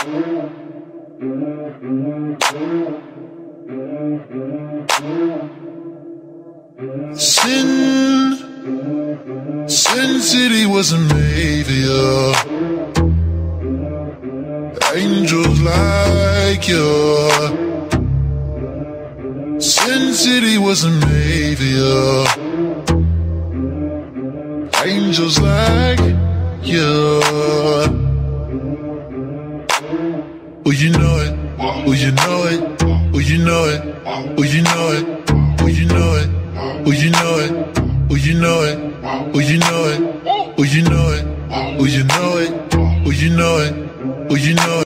Sin City wasn't made for you. Angels like you. Sin City wasn't made for you. Angels like you. Oh, you know it. Oh, you know it. Oh, you know it. Oh, you know it. Oh, you know it. Oh, you know it. Oh, you know it. Oh, you know it. Oh, you know it. Oh, you know it. Oh, you know it. Oh, you know it.